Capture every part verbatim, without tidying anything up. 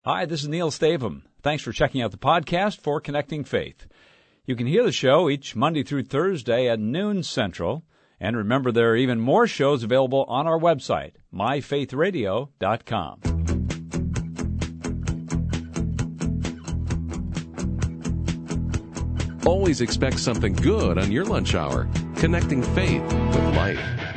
Hi, this is Neil Stavum. Thanks for checking out the podcast for Connecting Faith. You can hear the show each Monday through Thursday at noon Central. And remember, there are even more shows available on our website, my faith radio dot com. Always expect something good on your lunch hour. Connecting Faith with Life.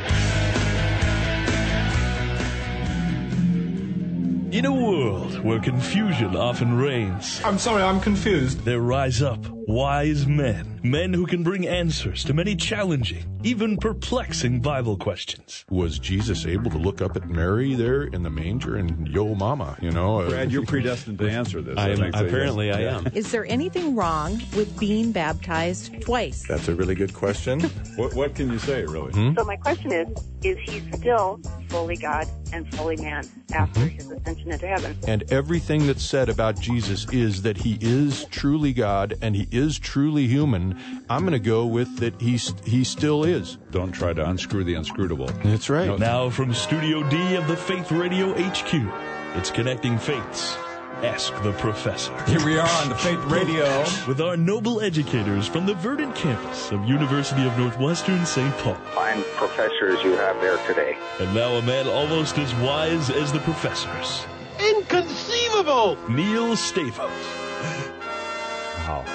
In a world where confusion often reigns, I'm sorry, I'm confused. there rise up wise men, men who can bring answers to many challenging, even perplexing Bible questions. Was Jesus able to look up at Mary there in the manger and, yo, mama, you know? Brad, you're predestined to answer this. I am, think so, apparently yes. I am. Is there anything wrong with being baptized twice? That's a really good question. What, what can you say, really? Hmm? So my question is, is he still fully God and fully man after Mm-hmm. his ascension into heaven? And everything that's said about Jesus is that he is truly God and he is truly human. I'm going to go with that he's, he still is. Don't try to unscrew the unscrutable. That's right. No. Now from Studio D of the Faith Radio H Q, it's Connecting Faiths. Ask the Professor. Here we are on the Faith Radio. With our noble educators from the Verdant campus of University of Northwestern Saint Paul. Fine professors you have there today. And now a man almost as wise as the professors. Inconceivable! Neil Stavum. Wow.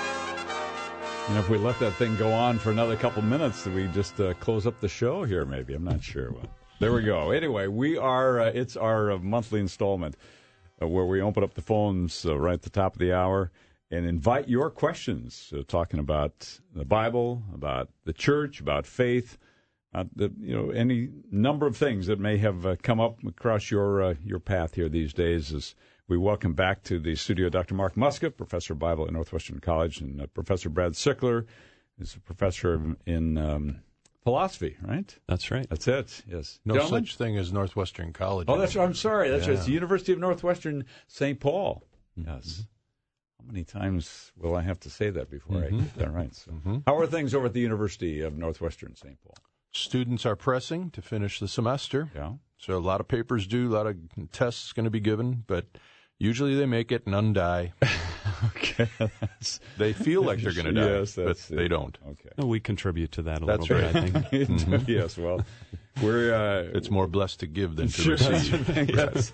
You know, if we let that thing go on for another couple minutes, do we just uh, close up the show here, maybe? I'm not sure. Well, there we go. Anyway, we are, uh, it's our uh, monthly installment uh, where we open up the phones uh, right at the top of the hour and invite your questions, uh, talking about the Bible, about the church, about faith, uh, the, you know, any number of things that may have uh, come up across your uh, your path here these days. As we welcome back to the studio Doctor Mark Muska, professor of Bible at Northwestern College, and uh, Professor Brad Sickler is a professor in um, philosophy, right? That's right. That's it, yes. No Gentlemen? such thing as Northwestern College. Oh, that's right. I'm sorry. That's Yeah. right. It's the University of Northwestern Saint Paul. Mm-hmm. Yes. How many times will I have to say that before I get that right? So, Mm-hmm. how are things over at the University of Northwestern Saint Paul? Students are pressing to finish the semester. Yeah. So a lot of papers due, a lot of tests going to be given, but usually they make it, none die. Okay. That's, They feel like they're going to die, yes, but that's they it. don't. Okay. No, we contribute to that a That's little bit, right. I think. Mm-hmm. Yes, well, we're... Uh, It's more blessed to give than to Sure, receive. that's-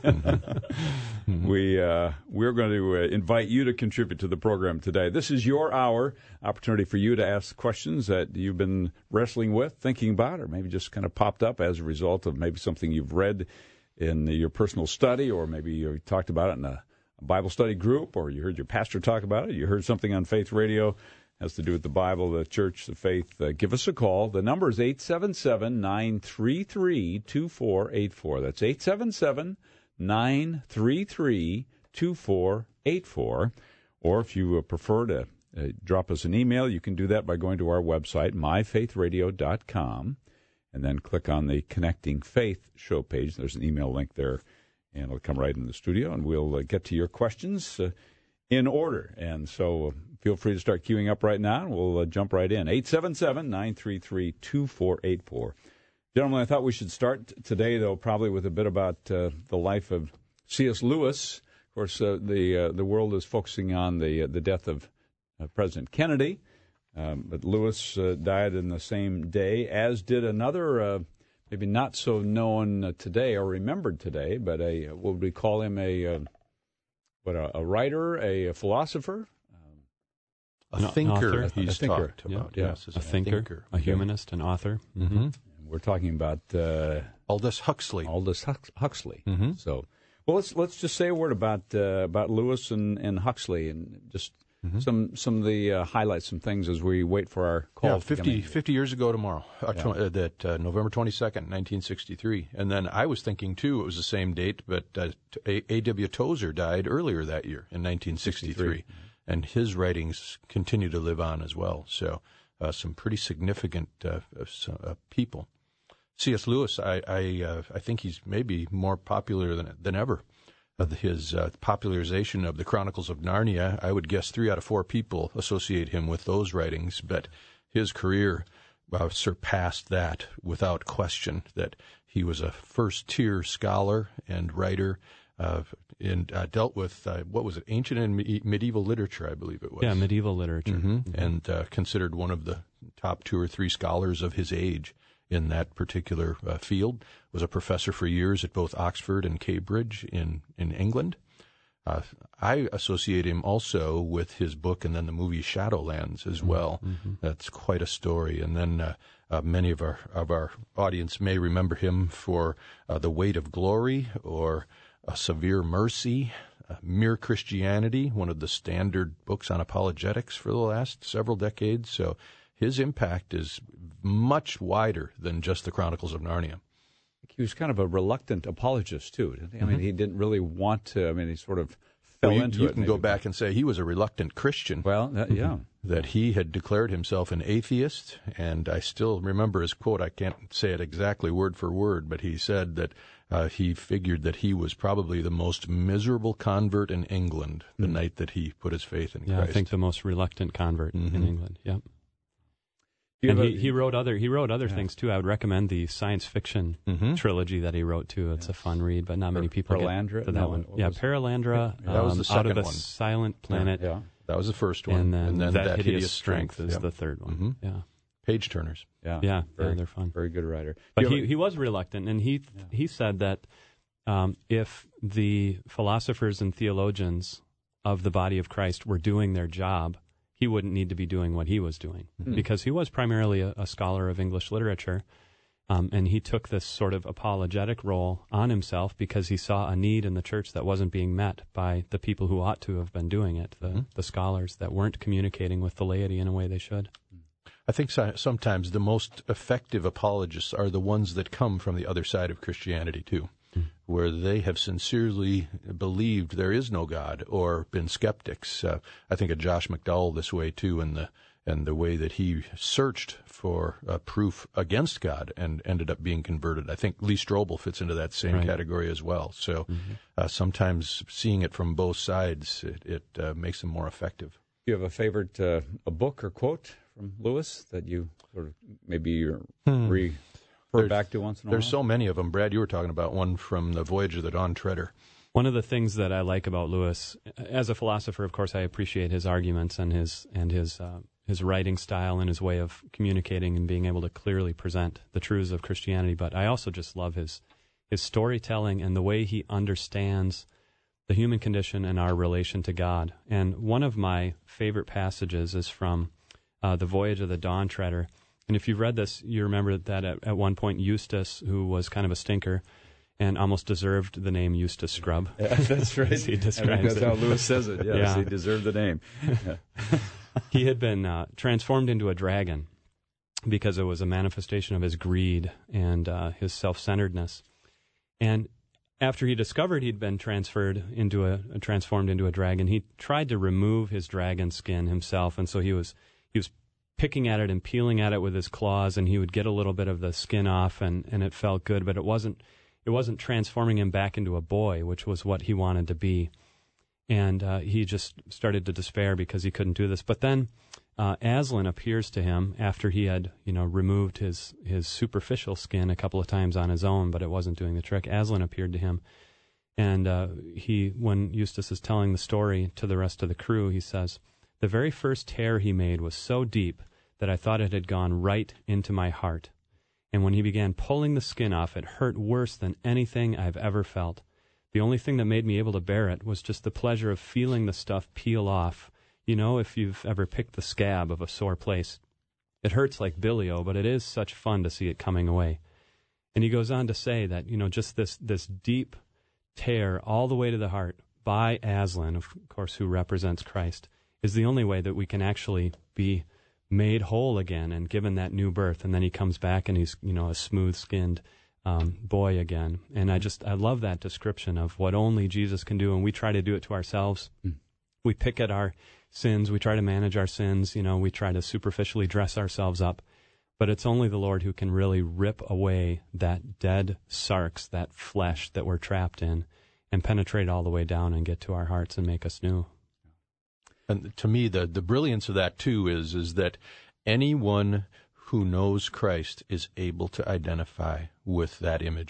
we, uh, we're going to uh, invite you to contribute to the program today. This is your hour, opportunity for you to ask questions that you've been wrestling with, thinking about, or maybe just kind of popped up as a result of maybe something you've read in your personal study, or maybe you talked about it in a, a Bible study group, or you heard your pastor talk about it, you heard something on Faith Radio, has to do with the Bible, the church, the faith. Uh, give us a call. The number is eight seven seven, nine three three, two four eight four. That's eight seven seven, nine three three, two four eight four. Or if you uh, prefer to uh, drop us an email, you can do that by going to our website, my faith radio dot com, and then click on the Connecting Faith show page. There's an email link there, and it'll come right in the studio, and we'll uh, get to your questions uh, in order. And so uh, feel free to start queuing up right now, and we'll uh, jump right in. eight seven seven, nine three three, two four eight four. Gentlemen, I thought we should start today, though, probably with a bit about uh, the life of C S. Lewis. Of course, uh, the uh, the world is focusing on the uh, the death of uh, President Kennedy, um, but Lewis uh, died in the same day, as did another, uh, maybe not so known uh, today or remembered today, but a what would we call him, a uh, what a, a writer, a, a philosopher. A An thinker, author. he's A thinker. talked about. Yeah. Yes, as A thinker, a humanist, an author. Mm-hmm. We're talking about uh, Aldous Huxley. Aldous Hux- Huxley. Mm-hmm. So, well, let's let's just say a word about uh, about Lewis and, and Huxley, and just Mm-hmm. some some of the uh, highlights, some things as we wait for our call. Yeah, to come fifty, in. fifty years ago tomorrow, uh, Yeah. tw- uh, that uh, November twenty-second, nineteen sixty-three. And then I was thinking, too, it was the same date, but uh, A. A W. Tozer died earlier that year in nineteen sixty-three. And his writings continue to live on as well. So uh, some pretty significant uh, uh, people. C S. Lewis, I I, uh, I think he's maybe more popular than than ever. Uh, his uh, popularization of the Chronicles of Narnia, I would guess three out of four people associate him with those writings, but his career uh, surpassed that without question, that he was a first-tier scholar and writer, uh, and uh, dealt with, uh, what was it, ancient and me- medieval literature, I believe it was. Yeah, medieval literature. Mm-hmm. Mm-hmm. And uh, considered one of the top two or three scholars of his age in that particular uh, field. Was a professor for years at both Oxford and Cambridge in, in England. Uh, I associate him also with his book and then the movie Shadowlands as well. Mm-hmm. That's quite a story. And then uh, uh, many of our of our audience may remember him for uh, The Weight of Glory or A Severe Mercy, uh, Mere Christianity, one of the standard books on apologetics for the last several decades. So his impact is much wider than just the Chronicles of Narnia. He was kind of a reluctant apologist, too, didn't he? I Mm-hmm. mean, he didn't really want to. I mean, he sort of fell well, you, into you it. You can maybe. go back and say he was a reluctant Christian. Well, that, yeah. That he had declared himself an atheist, and I still remember his quote. I can't say it exactly word for word, but he said that uh, he figured that he was probably the most miserable convert in England the mm. night that he put his faith in yeah, Christ. I think the most reluctant convert mm-hmm. in England, yep. And he, he wrote other he wrote other yeah. things too. I would recommend the science fiction mm-hmm. trilogy that he wrote too. It's yes. a fun read, but not many people Paralandra? get to that no, one. Yeah, Paralandra. Yeah, that was the um, Out of second a one. Silent Planet. Yeah, yeah. That was the first one. And then, and then that, that, Hideous, Hideous Strength, Strength is yeah. the third one. Mm-hmm. Yeah, Page Turners. Yeah, yeah, very, yeah, they're fun. Very good writer. But he, he was reluctant, and he yeah. he said that um, if the philosophers and theologians of the body of Christ were doing their job, he wouldn't need to be doing what he was doing, mm-hmm. because he was primarily a, a scholar of English literature, um, and he took this sort of apologetic role on himself because he saw a need in the church that wasn't being met by the people who ought to have been doing it, the, mm-hmm. the scholars that weren't communicating with the laity in a way they should. I think so, sometimes the most effective apologists are the ones that come from the other side of Christianity, too, mm. where they have sincerely believed there is no God or been skeptics. Uh, I think of Josh McDowell this way, too, and the and the way that he searched for uh, proof against God and ended up being converted. I think Lee Strobel fits into that same right. category as well. So mm-hmm. uh, sometimes seeing it from both sides, it, it uh, makes them more effective. Do you have a favorite uh, a book or quote from Lewis that you sort of maybe you're hmm. refer there's, back to once in a There's while? so many of them. Brad, you were talking about one from The Voyage of the Dawn Treader. One of the things that I like about Lewis, as a philosopher, of course, I appreciate his arguments and his and his uh, his writing style and his way of communicating and being able to clearly present the truths of Christianity. But I also just love his his storytelling and the way he understands the human condition and our relation to God. And one of my favorite passages is from uh, The Voyage of the Dawn Treader. And if you've read this, you remember that at, at one point Eustace, who was kind of a stinker and almost deserved the name Eustace Scrub. Yeah, that's right. He describes I think that's it. how Lewis says it. Yes, yeah. he deserved the name. Yeah. He had been uh, transformed into a dragon because it was a manifestation of his greed and uh, his self-centeredness. And after he discovered he'd been transferred into a, a transformed into a dragon, he tried to remove his dragon skin himself, and so he was he was picking at it and peeling at it with his claws, and he would get a little bit of the skin off, and, and it felt good, but it wasn't it wasn't transforming him back into a boy, which was what he wanted to be. And uh, he just started to despair because he couldn't do this. But then uh, Aslan appears to him after he had, you know, removed his, his superficial skin a couple of times on his own, but it wasn't doing the trick. Aslan appeared to him, and uh, he, when Eustace is telling the story to the rest of the crew, he says, "The very first tear he made was so deep that I thought it had gone right into my heart. And when he began pulling the skin off, it hurt worse than anything I've ever felt. The only thing that made me able to bear it was just the pleasure of feeling the stuff peel off. You know, if you've ever picked the scab of a sore place, it hurts like bilio, but it is such fun to see it coming away." And he goes on to say that, you know, just this, this deep tear all the way to the heart by Aslan, of course, who represents Christ, is the only way that we can actually be made whole again and given that new birth. And then he comes back and he's, you know, a smooth-skinned Um, boy again. And I just, I love that description of what only Jesus can do, and we try to do it to ourselves. Mm. We pick at our sins, we try to manage our sins, you know, we try to superficially dress ourselves up, but it's only the Lord who can really rip away that dead sarx, that flesh that we're trapped in, and penetrate all the way down and get to our hearts and make us new. And to me, the, the brilliance of that, too, is, is that anyone who knows Christ is able to identify with that imagery.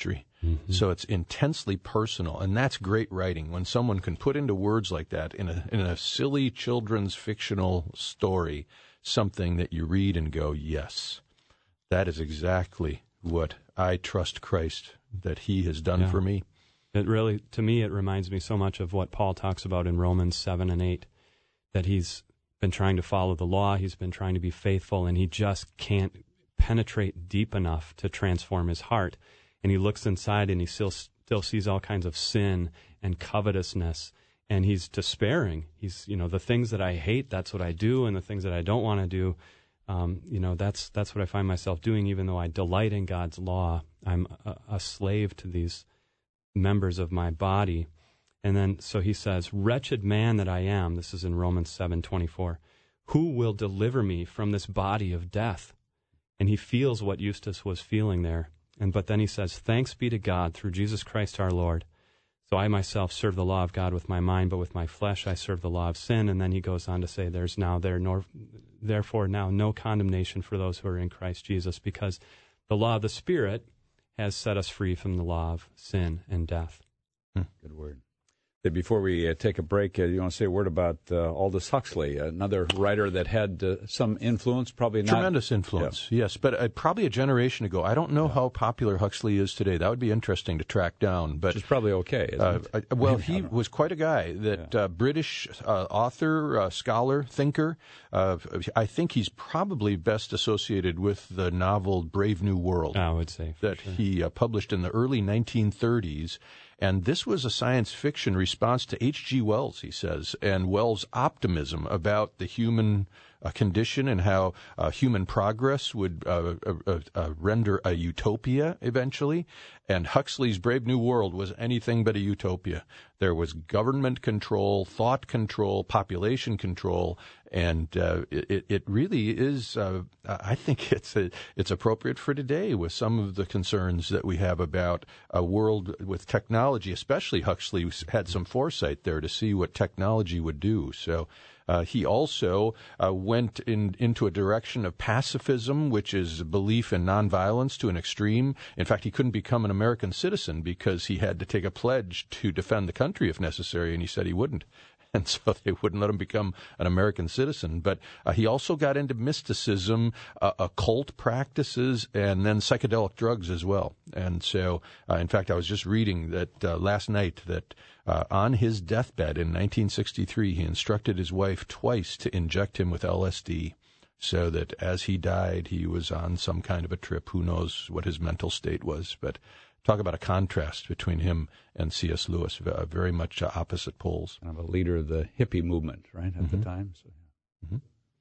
Mm-hmm. So it's intensely personal, and that's great writing. When someone can put into words like that in a in a silly children's fictional story something that you read and go, yes, that is exactly what I trust Christ that he has done yeah. for me. It really, to me, it reminds me so much of what Paul talks about in Romans seven and eight, that he's been trying to follow the law, he's been trying to be faithful, and he just can't penetrate deep enough to transform his heart. And he looks inside and he still still sees all kinds of sin and covetousness, and he's despairing. He's, you know, the things that I hate, that's what I do, and the things that I don't want to do, um, you know, that's that's what I find myself doing. Even though I delight in God's law, I'm a, a slave to these members of my body. And then, so he says, wretched man that I am, this is in Romans seven twenty-four, who will deliver me from this body of death? And he feels what Eustace was feeling there. And but then he says, thanks be to God through Jesus Christ our Lord. So I myself serve the law of God with my mind, but with my flesh I serve the law of sin. And then he goes on to say, there's now there nor therefore now no condemnation for those who are in Christ Jesus, because the law of the Spirit has set us free from the law of sin and death. Hmm. Good word. Before we uh, take a break, uh, you want to say a word about uh, Aldous Huxley, another writer that had uh, some influence, probably not... Tremendous influence, yeah. yes. But uh, probably a generation ago. I don't know yeah. how popular Huxley is today. That would be interesting to track down. But it's probably okay, isn't uh, it? Uh, well, he was quite a guy, that yeah. uh, British uh, author, uh, scholar, thinker. Uh, I think he's probably best associated with the novel Brave New World. I would say. That sure. he uh, published in the early nineteen thirties. And this was a science fiction response to H G Wells, he says, and Wells' optimism about the human uh, condition and how uh, human progress would uh, uh, uh, render a utopia eventually. And Huxley's Brave New World was anything but a utopia. There was government control, thought control, population control, and uh, it, it really is, uh, I think it's a, it's appropriate for today with some of the concerns that we have about a world with technology. Especially Huxley had some foresight there to see what technology would do. So uh, he also uh, went in, into a direction of pacifism, which is belief in nonviolence to an extreme. In fact, he couldn't become an American citizen because he had to take a pledge to defend the country if necessary, and he said he wouldn't. And so they wouldn't let him become an American citizen. But uh, he also got into mysticism, uh, occult practices, and then psychedelic drugs as well. And so, uh, in fact, I was just reading that uh, last night that uh, on his deathbed in nineteen sixty-three, he instructed his wife twice to inject him with L S D so that as he died, he was on some kind of a trip. Who knows what his mental state was, but talk about a contrast between him and C S. Lewis, uh, very much uh, opposite poles. Kind of a leader of the hippie movement, right, at mm-hmm. the time. So, mm-hmm.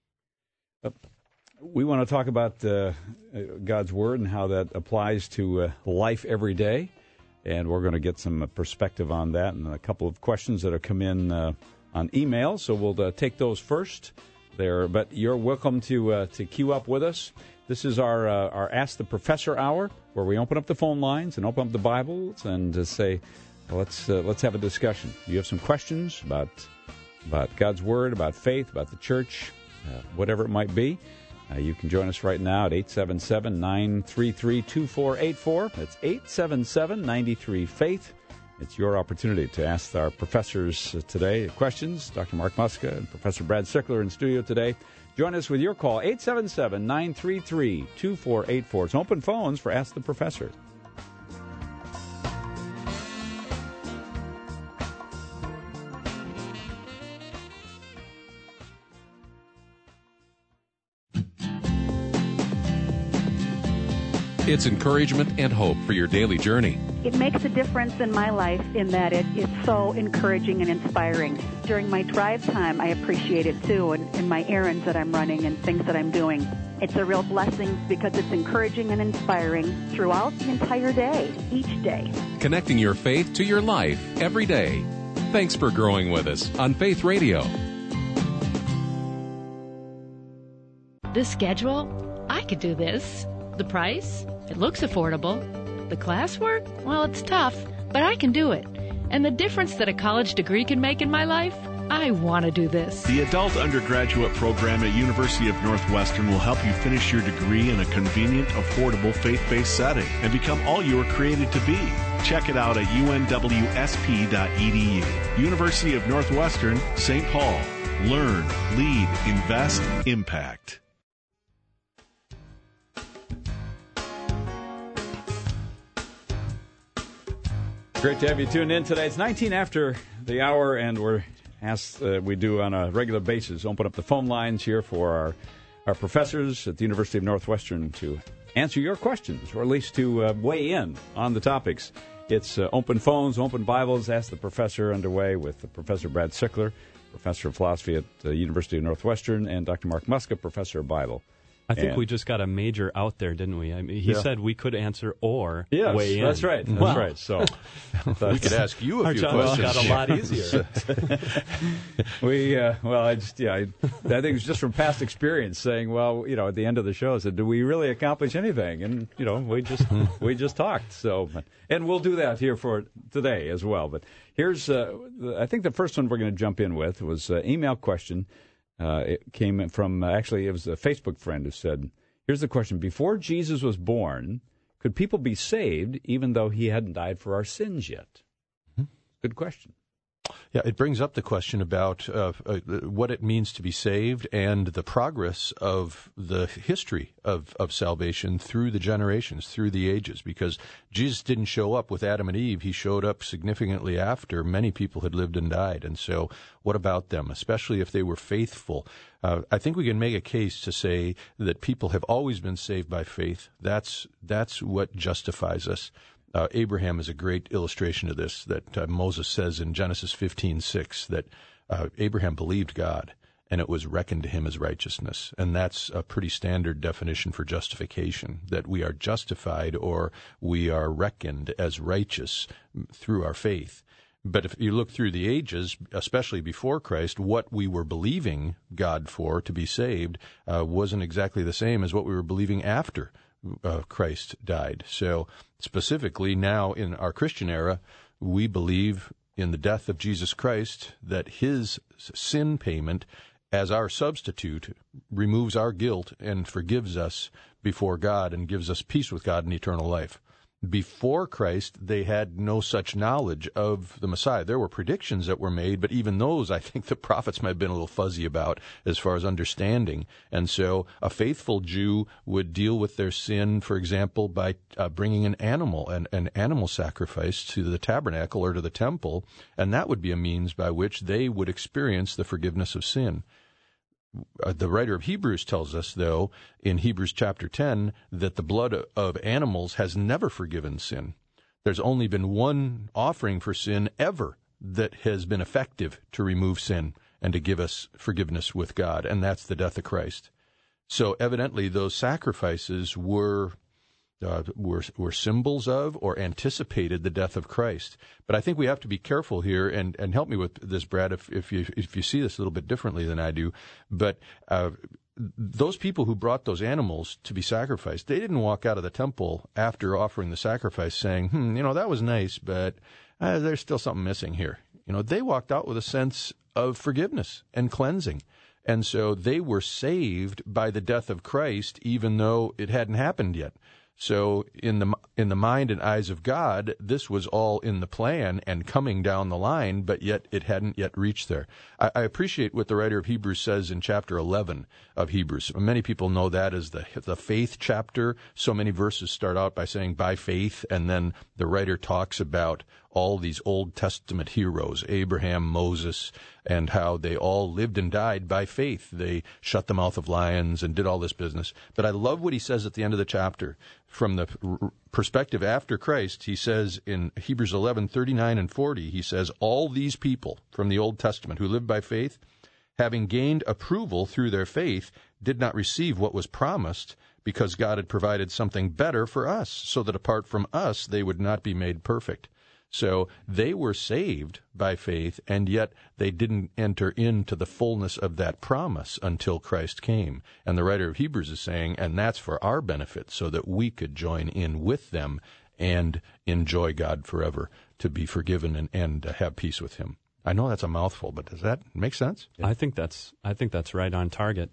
uh, we want to talk about uh, God's Word and how that applies to uh, life every day, and we're going to get some perspective on that and a couple of questions that have come in uh, on email, so we'll uh, take those first there. But you're welcome to uh, to queue up with us. This is our uh, our Ask the Professor hour, where we open up the phone lines and open up the Bibles and uh, say, well, let's uh, let's have a discussion. You have some questions about about God's Word, about faith, about the church, uh, whatever it might be. Uh, you can join us right now at eight seven seven, nine three three, two four eight four. That's eight seven seven, nine three, faith. It's your opportunity to ask our professors today questions. Doctor Mark Muska and Professor Brad Sickler in studio today. Join us with your call, eight seven seven, nine three three, two four eight four. It's open phones for Ask the Professor. It's encouragement and hope for your daily journey. It makes a difference in my life in that it, it's so encouraging and inspiring. During my drive time, I appreciate it too, and in my errands that I'm running and things that I'm doing. It's a real blessing because it's encouraging and inspiring throughout the entire day, each day. Connecting your faith to your life every day. Thanks for growing with us on Faith Radio. The schedule? I could do this. The price? It looks affordable. The classwork? Well, it's tough, but I can do it. And the difference that a college degree can make in my life? I want to do this. The adult undergraduate program at University of Northwestern will help you finish your degree in a convenient, affordable, faith-based setting and become all you were created to be. Check it out at u n w s p dot e d u. University of Northwestern, Saint Paul. Learn, lead, invest, impact. Great to have you tuned in today. It's nineteen after the hour, and we're asked, uh, we do on a regular basis, open up the phone lines here for our, our professors at the University of Northwestern to answer your questions, or at least to uh, weigh in on the topics. It's uh, Open Phones, Open Bibles, Ask the Professor underway with uh, Professor Brad Sickler, Professor of Philosophy at the University of Northwestern, and Doctor Mark Muska, Professor of Bible. I think and, we just got a major out there, didn't we? I mean, he yeah. said we could answer or yes, weigh in. That's right. That's wow. right. So we could ask you a Our few job questions. got a lot easier. we uh, well, I just yeah, I, I think it's just from past experience saying, well, you know, at the end of the show, I said, do we really accomplish anything? And you know, we just we just talked. So, and we'll do that here for today as well. But here's, uh, I think the first one we're going to jump in with was an email question. Uh, it came from uh, actually it was a Facebook friend who said, here's the question. Before Jesus was born, could people be saved even though he hadn't died for our sins yet? Mm-hmm. Good question. Yeah, it brings up the question about uh, uh, what it means to be saved and the progress of the history of, of salvation through the generations, through the ages, because Jesus didn't show up with Adam and Eve. He showed up significantly after many people had lived and died. And so what about them, especially if they were faithful? Uh, I think we can make a case to say that people have always been saved by faith. That's, that's what justifies us. Uh, Abraham is a great illustration of this, that uh, Moses says in Genesis fifteen six that uh, Abraham believed God, and it was reckoned to him as righteousness. And that's a pretty standard definition for justification, that we are justified or we are reckoned as righteous through our faith. But if you look through the ages, especially before Christ, what we were believing God for to be saved uh, wasn't exactly the same as what we were believing after Uh, Christ died. So specifically now in our Christian era, we believe in the death of Jesus Christ, that his sin payment as our substitute removes our guilt and forgives us before God and gives us peace with God and eternal life. Before Christ, they had no such knowledge of the Messiah. There were predictions that were made, but even those, I think the prophets might have been a little fuzzy about as far as understanding. And so a faithful Jew would deal with their sin, for example, by uh, bringing an animal, an, an animal sacrifice to the tabernacle or to the temple, and that would be a means by which they would experience the forgiveness of sin. The writer of Hebrews tells us, though, in Hebrews chapter ten, that the blood of animals has never forgiven sin. There's only been one offering for sin ever that has been effective to remove sin and to give us forgiveness with God, and that's the death of Christ. So evidently those sacrifices were uh, were were symbols of or anticipated the death of Christ. But I think we have to be careful here, and, and help me with this, Brad, if, if you if you see this a little bit differently than I do. But uh, those people who brought those animals to be sacrificed, they didn't walk out of the temple after offering the sacrifice saying, hmm, you know, that was nice, but uh, there's still something missing here. You know, they walked out with a sense of forgiveness and cleansing. And so they were saved by the death of Christ, even though it hadn't happened yet. So in the in the mind and eyes of God, this was all in the plan and coming down the line, but yet it hadn't yet reached there. I, I appreciate what the writer of Hebrews says in chapter eleven of Hebrews. Many people know that as the the faith chapter. So many verses start out by saying by faith, and then the writer talks about all these Old Testament heroes, Abraham, Moses, and how they all lived and died by faith. They shut the mouth of lions and did all this business. But I love what he says at the end of the chapter. From the r- perspective after Christ, he says in Hebrews eleven, thirty-nine and forty, he says, all these people from the Old Testament who lived by faith, having gained approval through their faith, did not receive what was promised, because God had provided something better for us, so that apart from us they would not be made perfect. So they were saved by faith, and yet they didn't enter into the fullness of that promise until Christ came. And the writer of Hebrews is saying, and that's for our benefit, so that we could join in with them and enjoy God forever, to be forgiven and, and have peace with him. I know that's a mouthful, but does that make sense? I think that's I think that's right on target.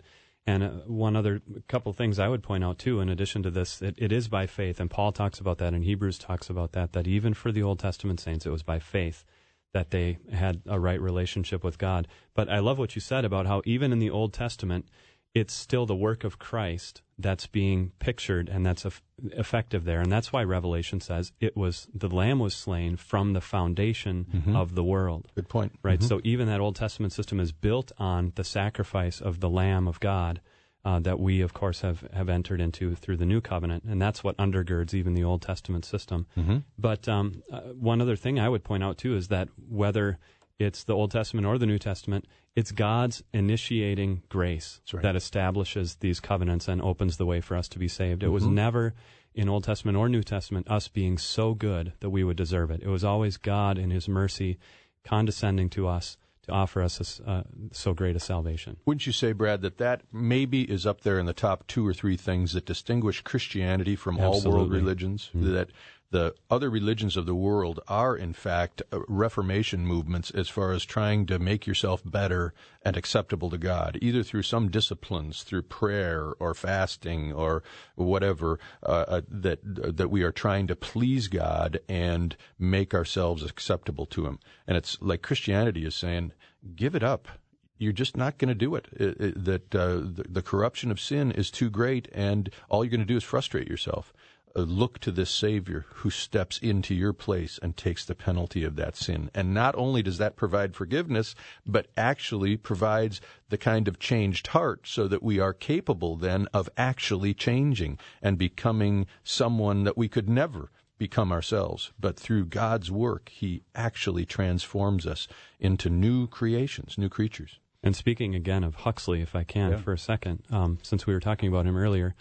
And uh, one other couple things I would point out, too, in addition to this, it, it is by faith, and Paul talks about that, and Hebrews talks about that, that even for the Old Testament saints, it was by faith that they had a right relationship with God. But I love what you said about how even in the Old Testament, it's still the work of Christ that's being pictured and that's eff- effective there. And that's why Revelation says it was the Lamb was slain from the foundation mm-hmm. of the world. Good point. Right? Mm-hmm. So even that Old Testament system is built on the sacrifice of the Lamb of God uh, that we, of course, have, have entered into through the New Covenant. And that's what undergirds even the Old Testament system. Mm-hmm. But um, uh, one other thing I would point out, too, is that whether it's the Old Testament or the New Testament, it's God's initiating grace right. that establishes these covenants and opens the way for us to be saved. It mm-hmm. was never, in Old Testament or New Testament, us being so good that we would deserve it. It was always God in His mercy condescending to us to offer us a, uh, so great a salvation. Wouldn't you say, Brad, that that maybe is up there in the top two or three things that distinguish Christianity from Absolutely. all world religions? Mm-hmm. That the other religions of the world are, in fact, uh, Reformation movements as far as trying to make yourself better and acceptable to God, either through some disciplines, through prayer or fasting or whatever, uh, uh, that uh, that we are trying to please God and make ourselves acceptable to Him. And it's like Christianity is saying, give it up. You're just not going to do it. it, it that uh, the, the corruption of sin is too great, and all you're going to do is frustrate yourself. Uh, look to this Savior who steps into your place and takes the penalty of that sin. And not only does that provide forgiveness, but actually provides the kind of changed heart so that we are capable then of actually changing and becoming someone that we could never become ourselves. But through God's work, He actually transforms us into new creations, new creatures. And speaking again of Huxley, if I can, Yeah. for a second, um, since we were talking about him earlier,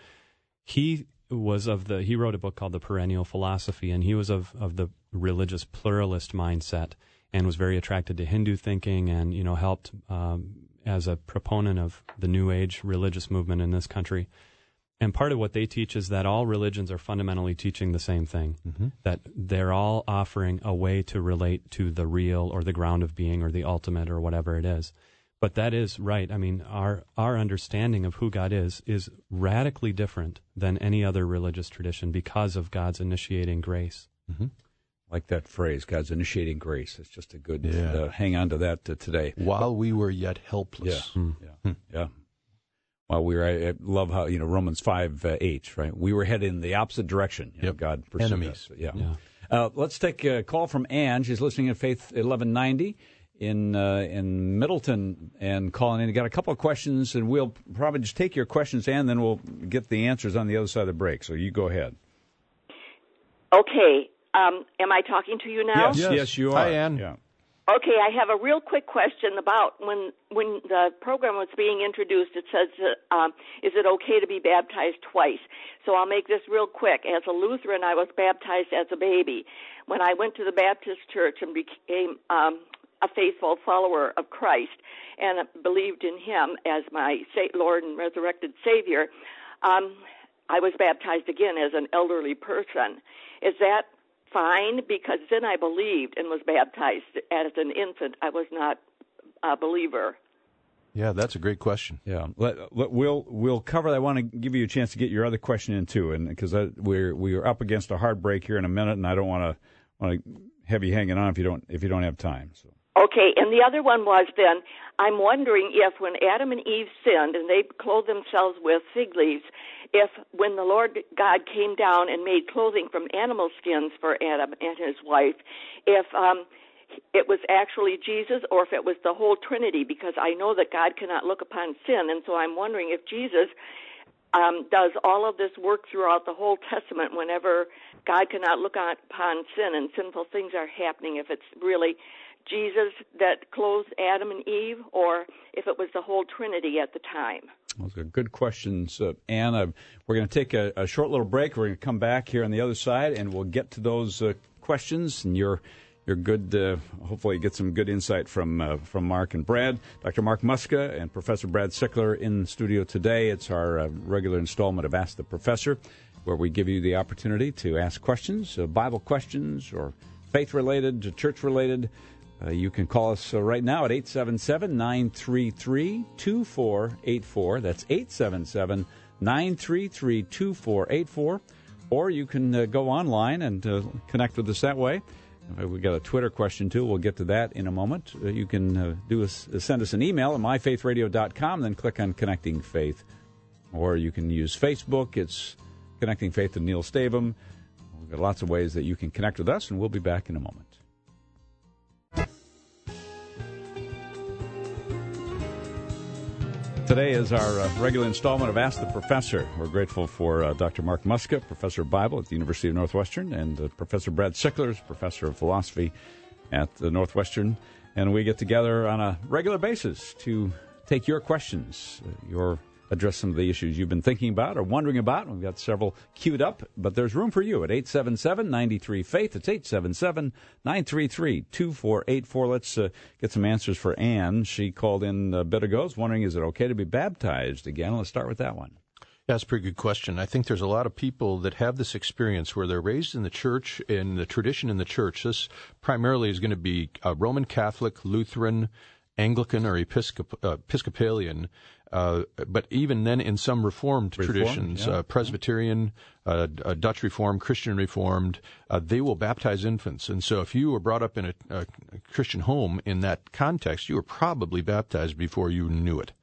he was of the, he wrote a book called The Perennial Philosophy, and he was of, of the religious pluralist mindset and was very attracted to Hindu thinking and, you know, helped um, as a proponent of the New Age religious movement in this country. And part of what they teach is that all religions are fundamentally teaching the same thing, mm-hmm. that they're all offering a way to relate to the real or the ground of being or the ultimate or whatever it is. But that is right. I mean, our our understanding of who God is is radically different than any other religious tradition because of God's initiating grace. Mm-hmm. Like that phrase, God's initiating grace. It's just a good yeah. uh, hang on to that uh, today. While we were yet helpless. Yeah, Hmm. yeah, Hmm. yeah. While we were, I love how, you know, Romans five uh, eight, right? We were headed in the opposite direction. You know, Yep. God pursued Enemies. us. Yeah. Yeah. Uh, let's take a call from Ann. She's listening at Faith eleven ninety. In uh, in Middleton and calling in. You got a couple of questions, and we'll probably just take your questions, and then we'll get the answers on the other side of the break. So you go ahead. Okay. Um, am I talking to you now? Yes, yes, yes you are. Hi, Ann. Yeah. Okay, I have a real quick question about when when the program was being introduced. It says, uh, um, is it okay to be baptized twice? So I'll make this real quick. As a Lutheran, I was baptized as a baby. When I went to the Baptist church and became um, a faithful follower of Christ and believed in Him as my Lord and resurrected Savior, um, I was baptized again as an elderly person. Is that fine? Because then I believed and was baptized as an infant. I was not a believer. Yeah, that's a great question. Yeah, let, let, we'll we'll cover that. I want to give you a chance to get your other question in too, and because we're we're up against a hard break here in a minute, and I don't want to want to have you hanging on if you don't if you don't have time. So. Okay, and the other one was then, I'm wondering if when Adam and Eve sinned and they clothed themselves with fig leaves, if when the Lord God came down and made clothing from animal skins for Adam and his wife, if um, it was actually Jesus or if it was the whole Trinity, because I know that God cannot look upon sin, and so I'm wondering if Jesus um, does all of this work throughout the whole Testament whenever God cannot look upon sin and sinful things are happening, if it's really Jesus that clothed Adam and Eve, or if it was the whole Trinity at the time. Those are good questions, uh, Ann. Uh, we're going to take a, a short little break. We're going to come back here on the other side, and we'll get to those uh, questions. And you're you're good. Uh, hopefully, get some good insight from uh, from Mark and Brad, Doctor Mark Muska, and Professor Brad Sickler in the studio today. It's our uh, regular installment of Ask the Professor, where we give you the opportunity to ask questions, uh, Bible questions, or faith-related, church-related. Uh, you can call us uh, right now at eight seven seven, nine three three, two four eight four. That's eight seven seven, nine three three, two four eight four. Or you can uh, go online and uh, connect with us that way. Uh, we've got a Twitter question, too. We'll get to that in a moment. Uh, you can uh, do a, send us an email at my faith radio dot com, then click on Connecting Faith. Or you can use Facebook. It's Connecting Faith with Neil Stavum. We've got lots of ways that you can connect with us, and we'll be back in a moment. Today is our uh, regular installment of Ask the Professor. We're grateful for uh, Doctor Mark Muska, Professor of Bible at the University of Northwestern, and uh, Professor Brad Sicklers, Professor of Philosophy at the Northwestern. And we get together on a regular basis to take your questions, uh, your address some of the issues you've been thinking about or wondering about. We've got several queued up, but there's room for you at eight seven seven, nine three, faith. It's eight seven seven, nine three three, two four eight four. Let's uh, get some answers for Ann. She called in a bit ago, wondering, is it okay to be baptized again? Let's start with that one. Yeah, that's a pretty good question. I think there's a lot of people that have this experience where they're raised in the church, in the tradition in the church. This primarily is going to be a Roman Catholic, Lutheran, Anglican, or Episcop- uh, Episcopalian. Uh, but even then, in some Reformed, Reformed traditions, yeah. uh, Presbyterian, uh, uh, Dutch Reformed, Christian Reformed, uh, they will baptize infants. And so if you were brought up in a, a Christian home in that context, you were probably baptized before you knew it.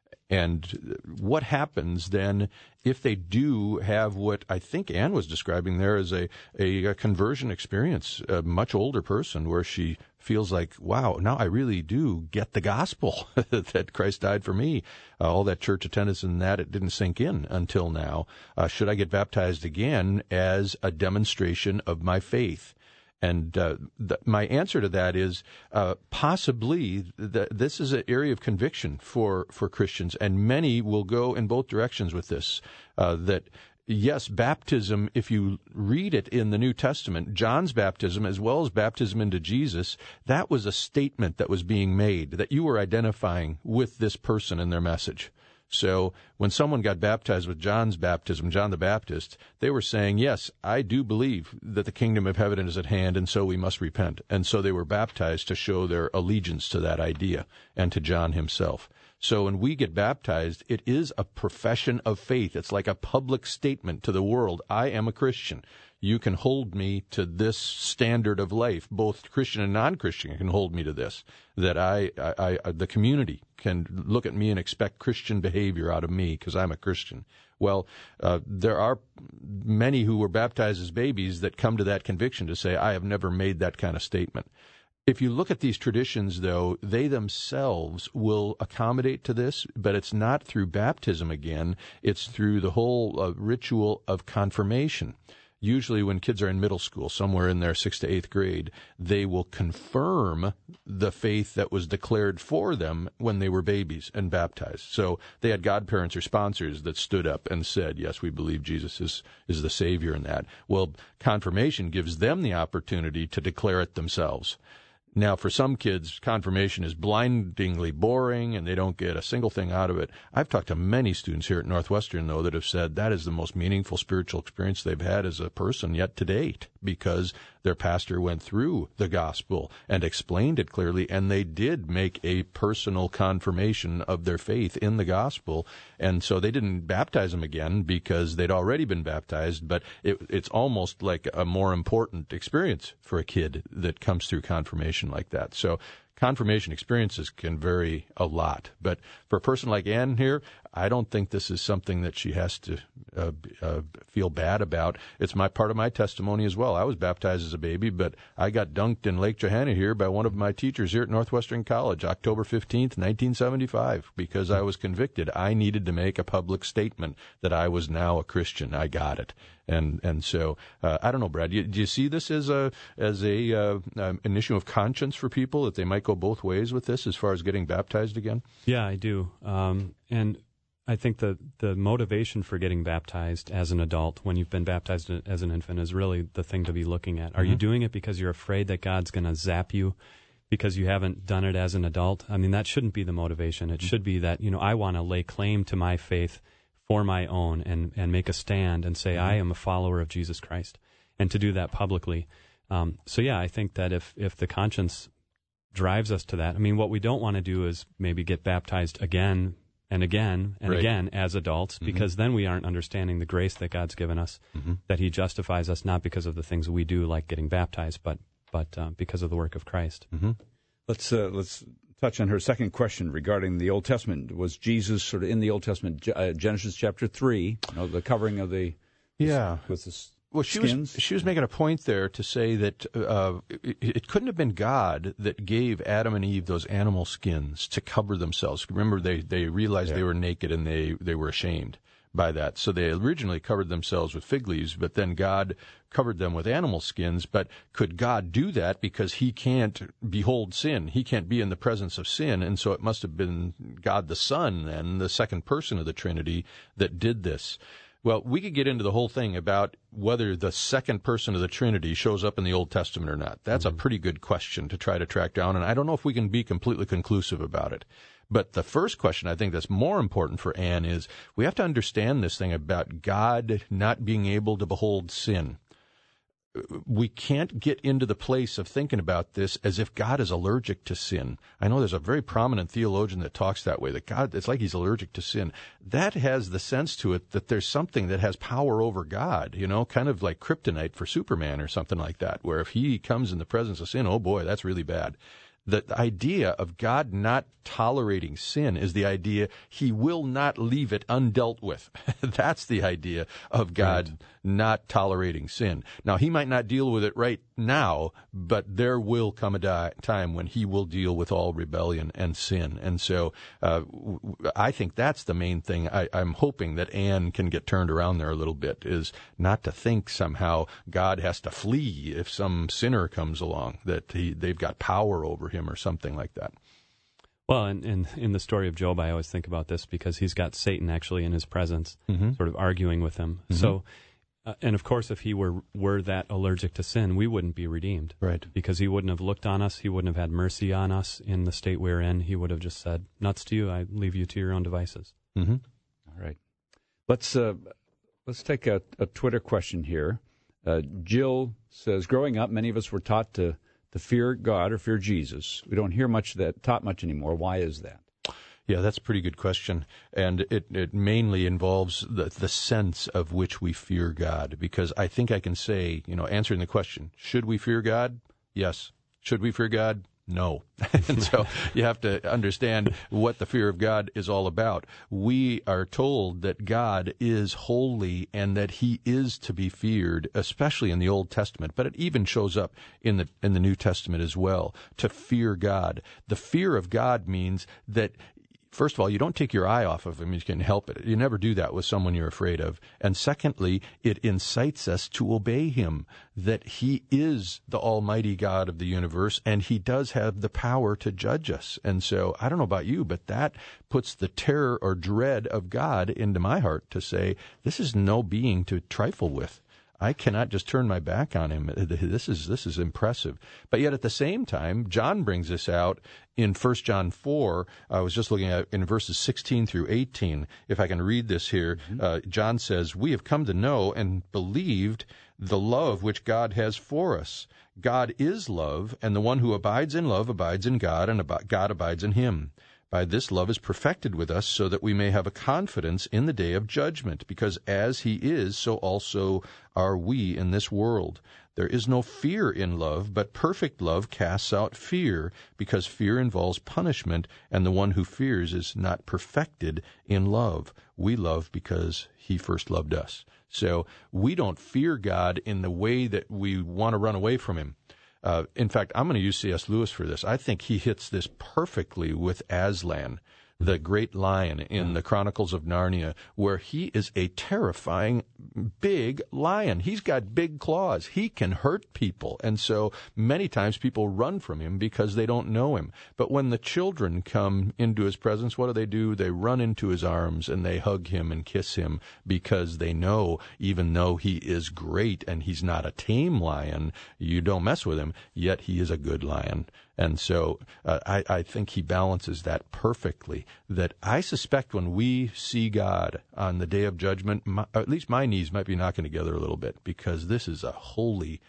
And what happens then if they do have what I think Ann was describing there as a, a, a conversion experience, a much older person, where she feels like, wow, now I really do get the gospel that Christ died for me. Uh, all that church attendance and that, it didn't sink in until now. Uh, should I get baptized again as a demonstration of my faith? And uh, th- my answer to that is uh, possibly th- this is an area of conviction for, for Christians, and many will go in both directions with this, uh, that yes, baptism, if you read it in the New Testament, John's baptism as well as baptism into Jesus, that was a statement that was being made, that you were identifying with this person and their message. So when someone got baptized with John's baptism, John the Baptist, they were saying, yes, I do believe that the kingdom of heaven is at hand, and so we must repent. And so they were baptized to show their allegiance to that idea and to John himself. So when we get baptized, it is a profession of faith. It's like a public statement to the world. I am a Christian. You can hold me to this standard of life. Both Christian and non-Christian can hold me to this, that I, I, I the community can look at me and expect Christian behavior out of me because I'm a Christian. Well, uh, there are many who were baptized as babies that come to that conviction to say, I have never made that kind of statement. If you look at these traditions, though, they themselves will accommodate to this, but it's not through baptism again. It's through the whole uh, ritual of confirmation. Usually when kids are in middle school, somewhere in their sixth to eighth grade, they will confirm the faith that was declared for them when they were babies and baptized. So they had godparents or sponsors that stood up and said, yes, we believe Jesus is, is the Savior in that. Well, confirmation gives them the opportunity to declare it themselves. Now, for some kids, confirmation is blindingly boring, and they don't get a single thing out of it. I've talked to many students here at Northwestern, though, that have said that is the most meaningful spiritual experience they've had as a person yet to date, because their pastor went through the gospel and explained it clearly, and they did make a personal confirmation of their faith in the gospel. And so they didn't baptize them again because they'd already been baptized, but it, it's almost like a more important experience for a kid that comes through confirmation like that. So confirmation experiences can vary a lot. But for a person like Ann here, I don't think this is something that she has to uh, uh, feel bad about. It's my part of my testimony as well. I was baptized as a baby, but I got dunked in Lake Johanna here by one of my teachers here at Northwestern College, October fifteenth, nineteen seventy-five, because I was convicted. I needed to make a public statement that I was now a Christian. I got it. And and so uh, I don't know, Brad. Do you, do you see this as a as a uh, um, an issue of conscience for people, that they might go both ways with this as far as getting baptized again? Yeah, I do. Um, and I think the the motivation for getting baptized as an adult, when you've been baptized as an infant, is really the thing to be looking at. Are mm-hmm. you doing it because you're afraid that God's going to zap you because you haven't done it as an adult? I mean, that shouldn't be the motivation. It mm-hmm. should be that, you know, I want to lay claim to my faith for my own and, and make a stand and say, mm-hmm. I am a follower of Jesus Christ, and to do that publicly. Um, so, yeah, I think that if, if the conscience drives us to that. I mean, what we don't want to do is maybe get baptized again and again and right. again as adults, mm-hmm. because then we aren't understanding the grace that God's given us, mm-hmm. that he justifies us not because of the things we do, like getting baptized, but but uh, because of the work of Christ. Mm-hmm. Let's uh, let's touch on her second question regarding the Old Testament. Was Jesus sort of in the Old Testament, uh, Genesis chapter three, you know, the covering of the yeah with the Well, she skins? was she was making a point there to say that uh, it, it couldn't have been God that gave Adam and Eve those animal skins to cover themselves. Remember, they, they realized yeah. they were naked and they, they were ashamed by that. So they originally covered themselves with fig leaves, but then God covered them with animal skins. But could God do that because he can't behold sin? He can't be in the presence of sin. And so it must have been God the Son, and the second person of the Trinity, that did this. Well, we could get into the whole thing about whether the second person of the Trinity shows up in the Old Testament or not. That's mm-hmm. a pretty good question to try to track down, and I don't know if we can be completely conclusive about it. But the first question I think that's more important for Anne is we have to understand this thing about God not being able to behold sin. We can't get into the place of thinking about this as if God is allergic to sin. I know there's a very prominent theologian that talks that way, that God, it's like he's allergic to sin. That has the sense to it that there's something that has power over God, you know, kind of like kryptonite for Superman or something like that, where if he comes in the presence of sin, oh boy, that's really bad. The idea of God not tolerating sin is the idea he will not leave it undealt with. That's the idea of God right. not tolerating sin. Now, he might not deal with it right now, but there will come a di- time when he will deal with all rebellion and sin. And so uh, w- I think that's the main thing. I, I'm hoping that Anne can get turned around there a little bit, is not to think somehow God has to flee if some sinner comes along, that he, they've got power over him or something like that. Well, in, in, in the story of Job, I always think about this because he's got Satan actually in his presence, mm-hmm. sort of arguing with him. Mm-hmm. So, uh, and of course, if he were were that allergic to sin, we wouldn't be redeemed, right? Because he wouldn't have looked on us, he wouldn't have had mercy on us in the state we're in. He would have just said, "Nuts to you! I leave you to your own devices." Mm-hmm. All right, let's uh, let's take a, a Twitter question here. Uh, Jill says, "Growing up, many of us were taught to." to fear God or fear Jesus. We don't hear much of that taught much anymore. Why is that? Yeah, that's a pretty good question. And it, it mainly involves the, the sense of which we fear God. Because I think I can say, you know, answering the question, should we fear God? Yes. Should we fear God? No. And so you have to understand what the fear of God is all about. We are told that God is holy and that he is to be feared, especially in the Old Testament, but it even shows up in the in the New Testament as well, to fear God. The fear of God means that, first of all, you don't take your eye off of him. You can help it. You never do that with someone you're afraid of. And secondly, it incites us to obey him, that he is the almighty God of the universe, and he does have the power to judge us. And so, I don't know about you, but that puts the terror or dread of God into my heart to say, this is no being to trifle with. I cannot just turn my back on him. This is this is impressive. But yet at the same time, John brings this out in First John four. I was just looking at in verses sixteen through eighteen. If I can read this here, mm-hmm. uh, John says, "We have come to know and believed the love which God has for us. God is love, and the one who abides in love abides in God, and ab- God abides in him. By this love is perfected with us, so that we may have a confidence in the day of judgment, because as he is, so also are we in this world. There is no fear in love, but perfect love casts out fear, because fear involves punishment, and the one who fears is not perfected in love. We love because he first loved us." So we don't fear God in the way that we want to run away from him. Uh, in fact, I'm going to use C S. Lewis for this. I think he hits this perfectly with Aslan, the great lion in yeah. the Chronicles of Narnia, where he is a terrifying big lion. He's got big claws. He can hurt people. And so many times people run from him because they don't know him. But when the children come into his presence, what do they do? They run into his arms and they hug him and kiss him, because they know, even though he is great and he's not a tame lion, you don't mess with him, yet he is a good lion. And so uh, I, I think he balances that perfectly, that I suspect when we see God on the day of judgment, my, at least my knees might be knocking together a little bit, because this is a holy,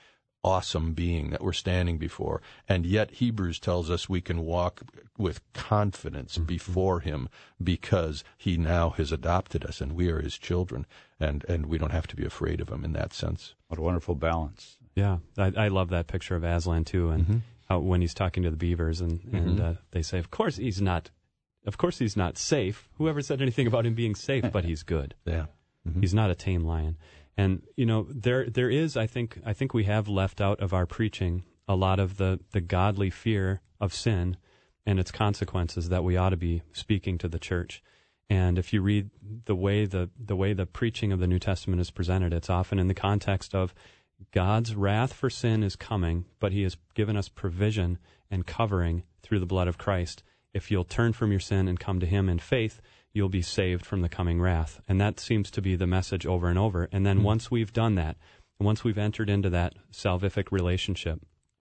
awesome being that we're standing before. And yet Hebrews tells us we can walk with confidence mm-hmm. before him because he now has adopted us and we are his children. And, and we don't have to be afraid of him in that sense. What a wonderful balance. Yeah, I, I love that picture of Aslan, too, and mm-hmm. how when he's talking to the beavers, and, mm-hmm. and uh, they say, of course he's not, of course he's not safe. Whoever said anything about him being safe, but he's good. Yeah. Mm-hmm. He's not a tame lion. And, you know, there there is, I think, I think we have left out of our preaching a lot of the, the godly fear of sin and its consequences that we ought to be speaking to the church. And if you read the way the, the way the preaching of the New Testament is presented, it's often in the context of God's wrath for sin is coming, but he has given us provision and covering through the blood of Christ. If you'll turn from your sin and come to him in faith, you'll be saved from the coming wrath. And that seems to be the message over and over. And then mm-hmm. once we've done that, once we've entered into that salvific relationship,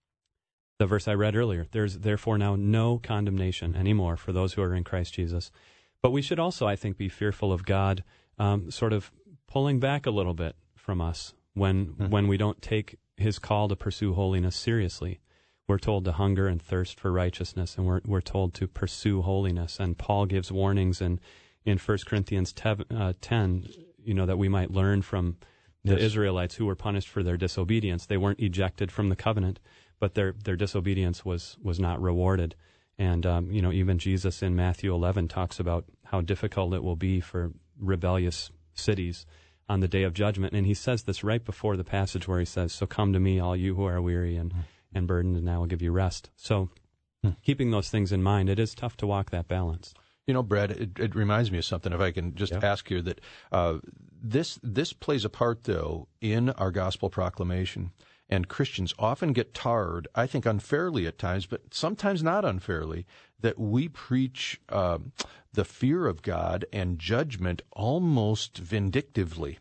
the verse I read earlier, there's therefore now no condemnation anymore for those who are in Christ Jesus. But we should also, I think, be fearful of God um, sort of pulling back a little bit from us when mm-hmm. when we don't take his call to pursue holiness seriously. We're told to hunger and thirst for righteousness, and we're we're told to pursue holiness. And Paul gives warnings in, in First Corinthians ten, you know, that we might learn from the yes. Israelites who were punished for their disobedience. They weren't ejected from the covenant, but their, their disobedience was, was not rewarded. And, um, you know, even Jesus in Matthew eleven talks about how difficult it will be for rebellious cities on the day of judgment. And he says this right before the passage where he says, so come to me, all you who are weary and, and burdened, and I will give you rest. So hmm. keeping those things in mind, it is tough to walk that balance. You know, Brad, it, it reminds me of something, if I can just yep. ask here, that uh, this this plays a part, though, in our gospel proclamation. And Christians often get tarred, I think unfairly at times, but sometimes not unfairly, that we preach uh, the fear of God and judgment almost vindictively.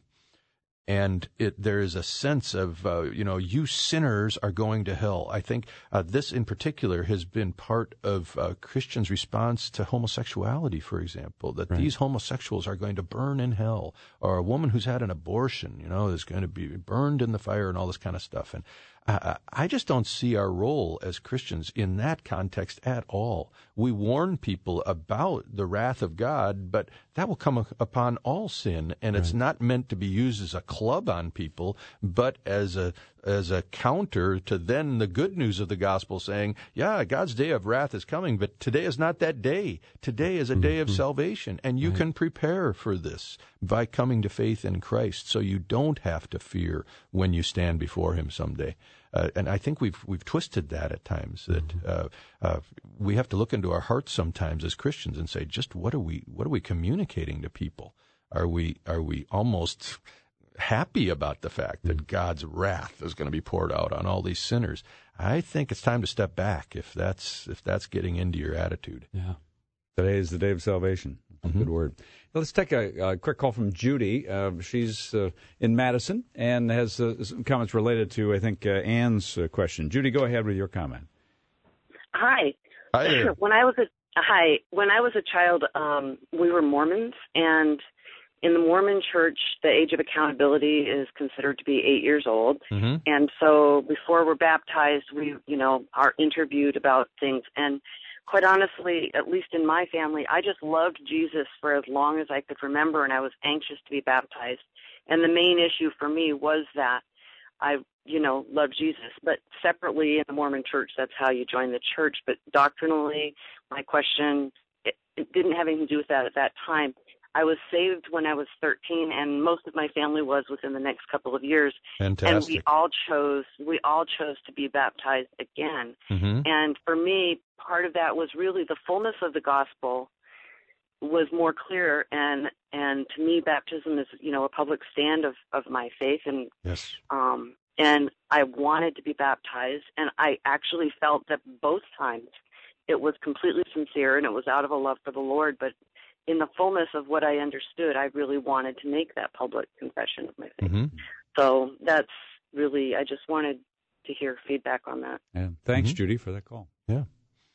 And it, there is a sense of, uh, you know, you sinners are going to hell. I think uh, this in particular has been part of uh, Christians' response to homosexuality, for example, that right. these homosexuals are going to burn in hell, or a woman who's had an abortion, you know, is going to be burned in the fire and all this kind of stuff. And uh, I just don't see our role as Christians in that context at all. We warn people about the wrath of God, but that will come upon all sin, and right. it's not meant to be used as a club on people, but as a as a counter to then the good news of the gospel, saying, yeah, God's day of wrath is coming, but today is not that day. Today is a day of salvation, and you right. can prepare for this by coming to faith in Christ, so you don't have to fear when you stand before him someday. Uh, and I think we've we've twisted that at times. That uh, uh, we have to look into our hearts sometimes as Christians and say, just what are we what are we communicating to people? Are we are we almost happy about the fact that God's wrath is going to be poured out on all these sinners? I think it's time to step back if that's if that's getting into your attitude. Yeah. Today is the day of salvation. Mm-hmm. Good word. Let's take a, a quick call from Judy. Uh, she's uh, in Madison and has uh, some comments related to, I think, uh, Ann's uh, question. Judy, go ahead with your comment. Hi. Hi there. When I was a hi, when I was a child, um, we were Mormons, and in the Mormon Church, the age of accountability is considered to be eight years old. Mm-hmm. And so, before we're baptized, we, you know, are interviewed about things. And quite honestly, at least in my family, I just loved Jesus for as long as I could remember, and I was anxious to be baptized. And the main issue for me was that I, you know, loved Jesus. But separately in the Mormon Church, that's how you join the church. But doctrinally, my question, it, it didn't have anything to do with that at that time. I was saved when I was thirteen, and most of my family was within the next couple of years. Fantastic. And we all chose, we all chose to be baptized again. Mm-hmm. And for me, part of that was really the fullness of the gospel was more clear, and and to me, baptism is, you know, a public stand of, of my faith, and yes, um, and I wanted to be baptized, and I actually felt that both times it was completely sincere, and it was out of a love for the Lord, but in the fullness of what I understood, I really wanted to make that public confession of my faith. Mm-hmm. So that's really, I just wanted to hear feedback on that. Yeah. Thanks, mm-hmm. Judy, for that call. Yeah.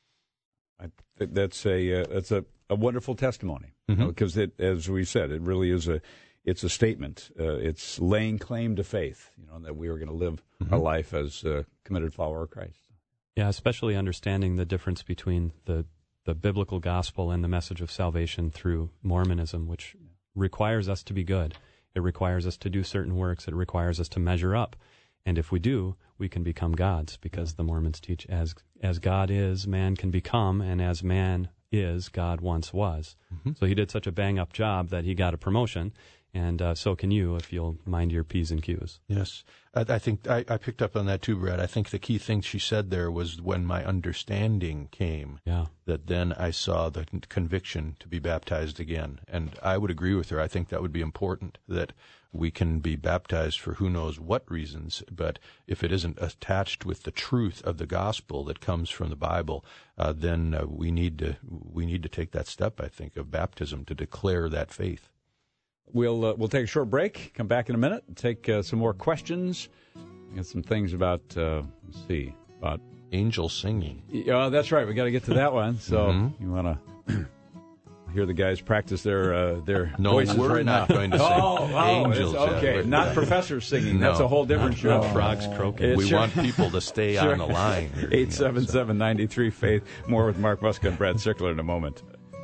I think that's a uh, that's a, a wonderful testimony, mm-hmm. because, you know, it, as we said, it really is a it's a statement. Uh, it's laying claim to faith, you know, that we are going to live mm-hmm. our life as a committed follower of Christ. Yeah, especially understanding the difference between the, the biblical gospel and the message of salvation through Mormonism, which requires us to be good. It requires us to do certain works. It requires us to measure up. And if we do, we can become gods, because the Mormons teach as as God is, man can become, and as man is, God once was. Mm-hmm. So he did such a bang-up job that he got a promotion, and uh, so can you if you'll mind your P's and Q's. Yes. I, I think I, I picked up on that too, Brad. I think the key thing she said there was when my understanding came, yeah. that then I saw the conviction to be baptized again. And I would agree with her. I think that would be important, that we can be baptized for who knows what reasons, but if it isn't attached with the truth of the gospel that comes from the Bible, uh, then uh, we need to we need to take that step, I think, of baptism to declare that faith. We'll uh, we'll take a short break. Come back in a minute. Take uh, some more questions. Got some things about uh, let's see about angels singing. Yeah, that's right. We got to get to that one. So mm-hmm. you want to hear the guys practice their uh, their no, voices we're right not now. going to sing oh, oh, angels. Okay, yeah. not professors singing. No, that's a whole different not, show. Not frogs croaking. We sure. want people to stay sure. on the line. eight seven seven, nine three, faith. More with Mark Muska and Brad Sickler in a moment.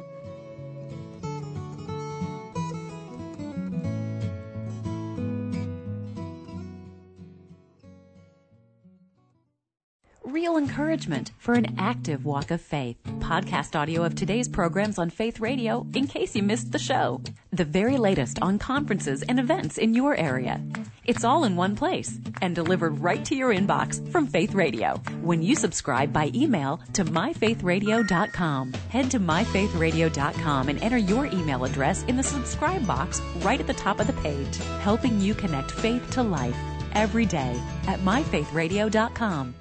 Real encouragement for an active walk of faith. Podcast audio of today's programs on Faith Radio in case you missed the show. The very latest on conferences and events in your area. It's all in one place and delivered right to your inbox from Faith Radio when you subscribe by email to my faith radio dot com. Head to my faith radio dot com and enter your email address in the subscribe box right at the top of the page, helping you connect faith to life every day at my faith radio dot com.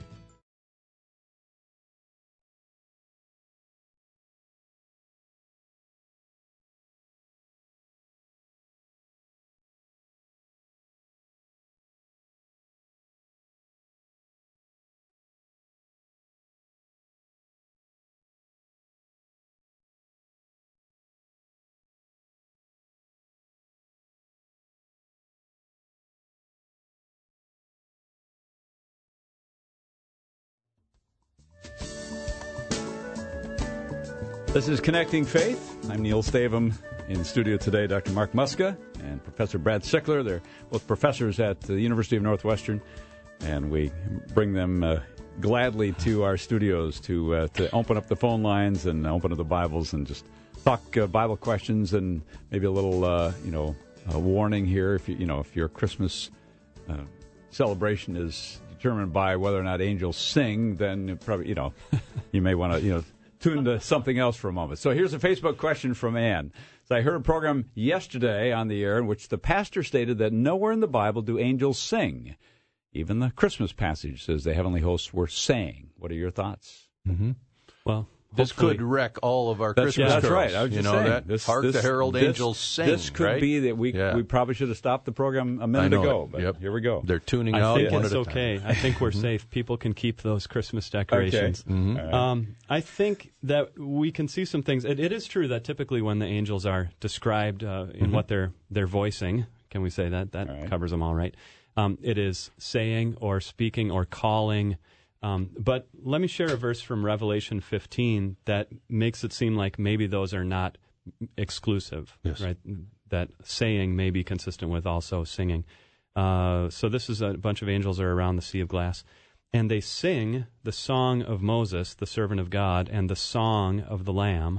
This is Connecting Faith. I'm Neil Stavum. In studio today, Doctor Mark Muska and Professor Brad Sickler. They're both professors at the University of Northwestern, and we bring them uh, gladly to our studios to uh, to open up the phone lines and open up the Bibles and just talk uh, Bible questions, and maybe a little uh, you know uh, warning here. If you you know if your Christmas uh, celebration is determined by whether or not angels sing, then probably you know you may want to you know. tune to something else for a moment. So here's a Facebook question from Ann. So I heard a program yesterday on the air in which the pastor stated that nowhere in the Bible do angels sing. Even the Christmas passage says the heavenly hosts were saying. What are your thoughts? Mm-hmm. Well, this could wreck all of our that's, Christmas yeah, that's carols. right. I was you just know saying. that. This, Hark this, the herald this, angels sing. This could right? be that we yeah. we probably should have stopped the program a minute I know ago. it. But yep. here we go. They're tuning I out. think one it's at a okay. time. I think we're safe. People can keep those Christmas decorations. Okay. Mm-hmm. Right. Um, I think that we can see some things. It, it is true that typically when the angels are described uh, in mm-hmm. what they're they're voicing, can we say that? That right. covers them all right. Um, it is saying or speaking or calling. Um, but let me share a verse from Revelation fifteen that makes it seem like maybe those are not exclusive, yes. right? That saying may be consistent with also singing. Uh, so this is a bunch of angels are around the sea of glass, and they sing the song of Moses, the servant of God, and the song of the Lamb,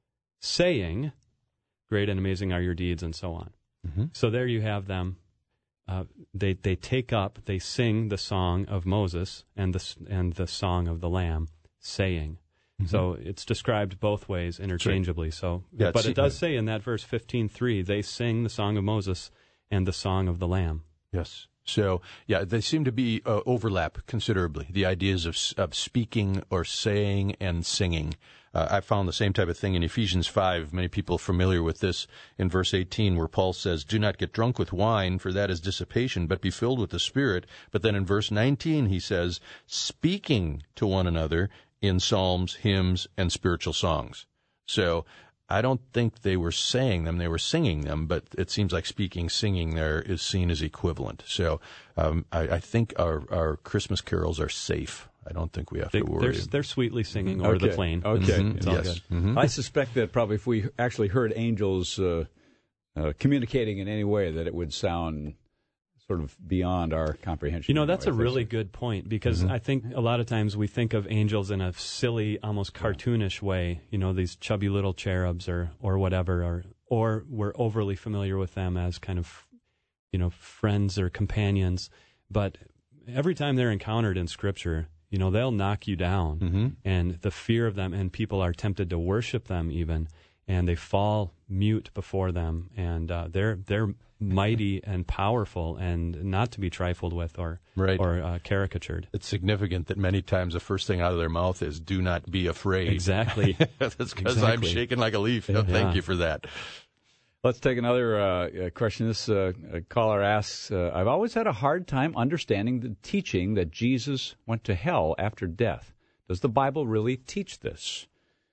saying, "Great and amazing are your deeds," and so on. Mm-hmm. So there you have them. Uh, they they take up, they sing the song of Moses and the and the song of the Lamb, saying. Mm-hmm. So it's described both ways interchangeably. So, yeah, but it does say in that verse fifteen three, they sing the song of Moses and the song of the Lamb. Yes. So, yeah, they seem to be uh, overlap considerably. The ideas of of speaking or saying and singing. Uh, I found the same type of thing in Ephesians five. Many people are familiar with this in verse eighteen, where Paul says, "Do not get drunk with wine, for that is dissipation, but be filled with the Spirit." But then in verse nineteen, he says, "Speaking to one another in psalms, hymns, and spiritual songs." So I don't think they were saying them, they were singing them, but it seems like speaking, singing there is seen as equivalent. So um, I, I think our, our Christmas carols are safe. I don't think we have they, to worry. They're, they're sweetly singing over okay. the plain. Okay. Mm-hmm. It's all yes. good. Mm-hmm. I suspect that probably if we actually heard angels uh, uh, communicating in any way, that it would sound sort of beyond our comprehension. You know, that's a really so. good point, because Mm-hmm. I think a lot of times we think of angels in a silly, almost cartoonish way, you know, these chubby little cherubs or, or whatever, or, or we're overly familiar with them as kind of, you know, friends or companions. But every time they're encountered in Scripture, you know, they'll knock you down, Mm-hmm. and the fear of them, and people are tempted to worship them even, and they fall mute before them, and uh, they're they're mighty and powerful, and not to be trifled with or Right. or uh, caricatured. It's significant that many times the first thing out of their mouth is, "Do not be afraid." Exactly. That's because I'm Exactly. shaking like a leaf. Yeah. Thank you for that. Let's take another uh, question. This uh, caller asks, uh, I've always had a hard time understanding the teaching that Jesus went to hell after death. Does the Bible really teach this?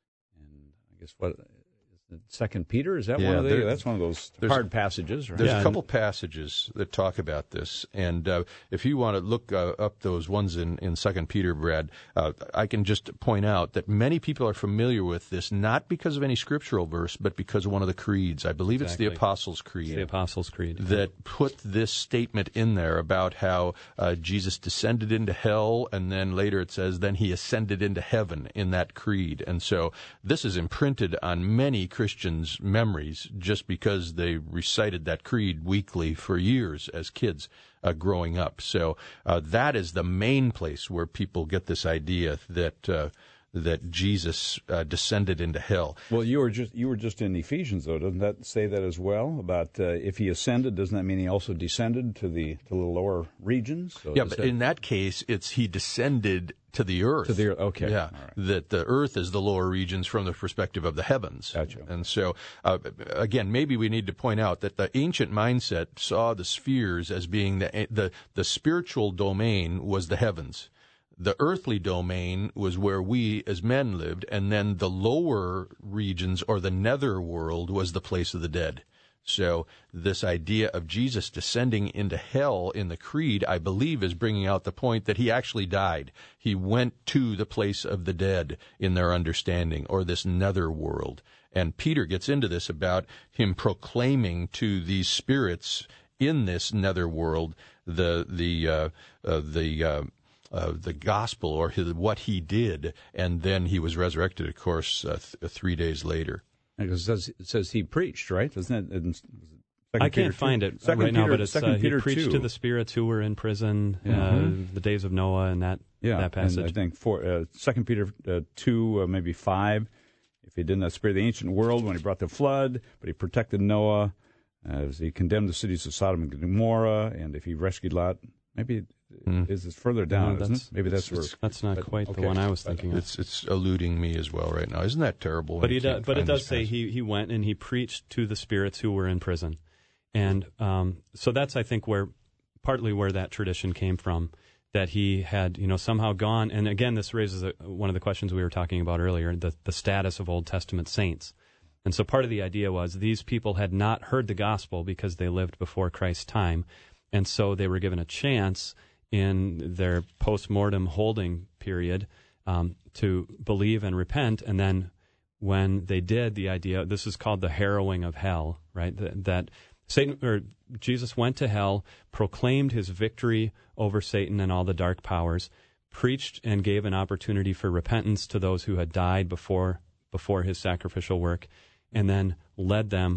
And I guess what... Second Peter, is that Yeah, one of the? there- That's one of those there's- hard passages, right? There's Yeah, a couple passages that talk about this, and uh, if you want to look uh, up those ones in, in Second Peter, Brad, uh, I can just point out that many people are familiar with this, not because of any scriptural verse, but because of one of the creeds. I believe Exactly. it's the Apostles' Creed. It's the Apostles' Creed. That put this statement in there about how uh, Jesus descended into hell, and then later it says, then he ascended into heaven in that creed. And so this is imprinted on many Christians' memories just because they recited that creed weekly for years as kids uh, growing up. So uh, that is the main place where people get this idea that uh, that Jesus uh, descended into hell. Well, you were just you were just in Ephesians, though. Doesn't that say that as well? About uh, if he ascended, doesn't that mean he also descended to the to the lower regions? So yeah, is but that- in that case, it's he descended to the earth. To the earth, okay. Yeah, All right. that the earth is the lower regions from the perspective of the heavens. Gotcha. And so, uh, again, maybe we need to point out that the ancient mindset saw the spheres as being the the the spiritual domain was the heavens. The earthly domain was where we as men lived, and then the lower regions, or the nether world, was the place of the dead. So this idea of Jesus descending into hell in the creed, I believe, is bringing out the point that he actually died. He went to the place of the dead in their understanding, or this nether world. And Peter gets into this about him proclaiming to these spirits in this nether world the the uh, uh, the uh, Uh, the gospel, or his, what he did, and then he was resurrected, of course, uh, th- three days later. It says, it says he preached, right? Doesn't it? In I can't find it right now, but it's uh, he preached two. to the spirits who were in prison, Yeah. uh, Mm-hmm. the days of Noah, and that Yeah, that passage. and I think for uh, Second Peter uh, two, uh, maybe five. If he did not spare the ancient world when he brought the flood, but he protected Noah, uh, as he condemned the cities of Sodom and Gomorrah, and if he rescued Lot, maybe. Mm. Is it further down? No, isn't that's, it? Maybe that's it's, where. that's not but, quite okay. the one I was thinking of. It's it's eluding me as well right now. Isn't that terrible? But when he you does, can't but it find does this say passage? he, he went and he preached to the spirits who were in prison, and um, so that's I think where partly where that tradition came from, that he had you know somehow gone. And again, this raises a, one of the questions we were talking about earlier: the the status of Old Testament saints. And so part of the idea was these people had not heard the gospel because they lived before Christ's time, and so they were given a chance in their post-mortem holding period um, to believe and repent, and then when they did, the idea, this is called the harrowing of hell, right? That, that Satan or Jesus went to hell, proclaimed his victory over Satan and all the dark powers, preached and gave an opportunity for repentance to those who had died before before his sacrificial work, and then led them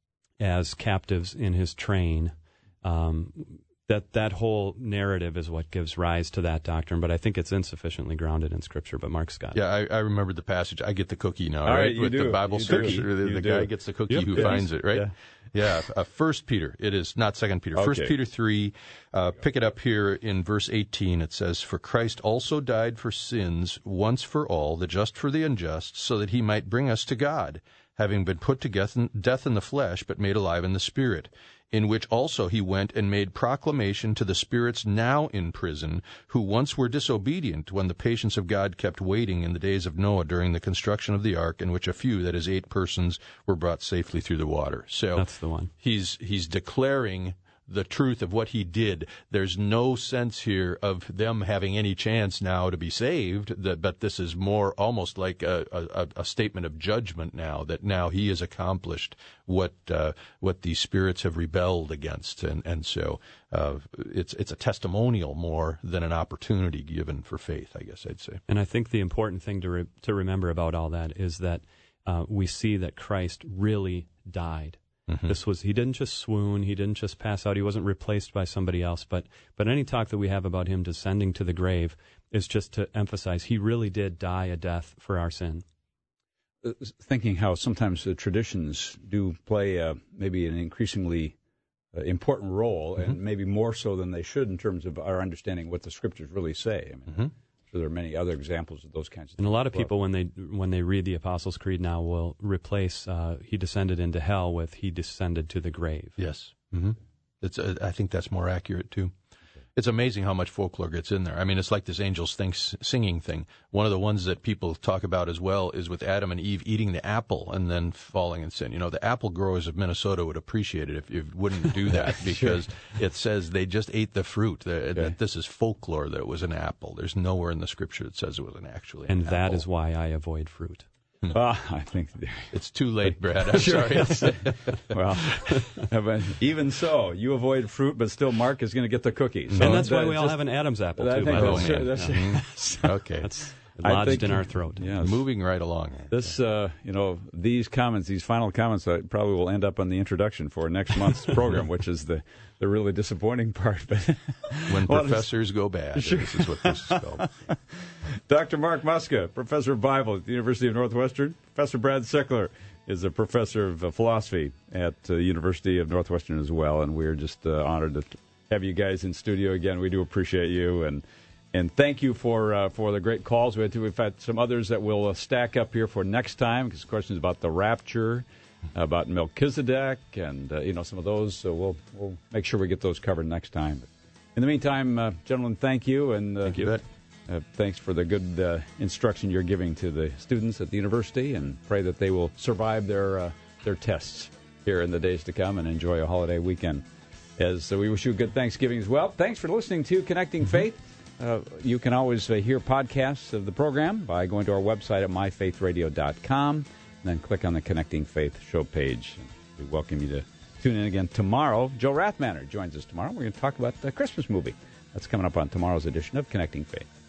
as captives in his train. Um, That that whole narrative is what gives rise to that doctrine, but I think it's insufficiently grounded in Scripture. But Mark's got it. Yeah, I, I remember the passage. I get the cookie now, All right? right, you With do. the Bible You search, do. the, You the do. guy gets the cookie Yep, who yes. finds it, right? Yeah. Yeah, uh, First Peter. It is not Second Peter. First Okay. Peter three. Uh, pick it up here in verse eighteen. It says, "For Christ also died for sins once for all, the just for the unjust, so that he might bring us to God, having been put to death in, death in the flesh, but made alive in the Spirit, in which also he went and made proclamation to the spirits now in prison, who once were disobedient when the patience of God kept waiting in the days of Noah during the construction of the ark, in which a few, that is eight persons, were brought safely through the water. So that's the one. He's he's declaring the truth of what he did. There's no sense here of them having any chance now to be saved, that, but this is more almost like a, a, a statement of judgment now, that now he has accomplished what uh, what these spirits have rebelled against, and and so uh, it's it's a testimonial more than an opportunity given for faith, I guess I'd say. And I think the important thing to re- to remember about all that is that uh, we see that Christ really died. Mm-hmm. This was, he didn't just swoon, he didn't just pass out, he wasn't replaced by somebody else, but, but any talk that we have about him descending to the grave is just to emphasize he really did die a death for our sin. Uh, thinking how sometimes the traditions do play uh, maybe an increasingly uh, important role, mm-hmm. and maybe more so than they should in terms of our understanding what the Scriptures really say. I mean, mm-hmm. So there are many other examples of those kinds of things. And a lot of people, when they when they read the Apostles' Creed now, will replace uh, "He descended into hell" with "He descended to the grave." Yes, mm-hmm. it's. Uh, I think that's more accurate too. It's amazing how much folklore gets in there. I mean, it's like this angels think singing thing. One of the ones that people talk about as well is with Adam and Eve eating the apple and then falling in sin. You know, the apple growers of Minnesota would appreciate it if you wouldn't do that, because sure. It says they just ate the fruit. That, okay. that this is folklore, that it was an apple. There's nowhere in the Scripture that says it was an actually an and apple. That is why I avoid fruit. Well, I think it's too late, Brad. I'm sure. sorry. Well, even so, you avoid fruit, but still, Mark is going to get the cookies. So and that's why we all just, have an Adam's apple, too. By the way. That's, that's, yeah. mm-hmm. Okay. That's lodged think, in our throat. Yes. Moving right along. This, uh, you know, these comments, these final comments, uh, probably will end up on the introduction for next month's program, which is the, the really disappointing part. But when well, professors go bad, sure. This is what this is called. Doctor Mark Muska, professor of Bible at the University of Northwestern. Professor Brad Sickler is a professor of uh, philosophy at the uh, University of Northwestern as well, and we're just uh, honored to have you guys in studio again. We do appreciate you, and and thank you for uh, for the great calls. We had to, we've had some others that we'll uh, stack up here for next time, because questions about the rapture, about Melchizedek, and uh, you know some of those. So we'll we'll make sure we get those covered next time. But in the meantime, uh, gentlemen, thank you, and uh, thank you. Uh, thanks for the good uh, instruction you're giving to the students at the university, and pray that they will survive their uh, their tests here in the days to come and enjoy a holiday weekend. As uh, we wish you a good Thanksgiving as well. Thanks for listening to Connecting Faith. Uh, you can always uh, hear podcasts of the program by going to our website at my faith radio dot com, and then click on the Connecting Faith show page. We welcome you to tune in again tomorrow. Joe Rathmanner joins us tomorrow. We're going to talk about the Christmas movie. That's coming up on tomorrow's edition of Connecting Faith.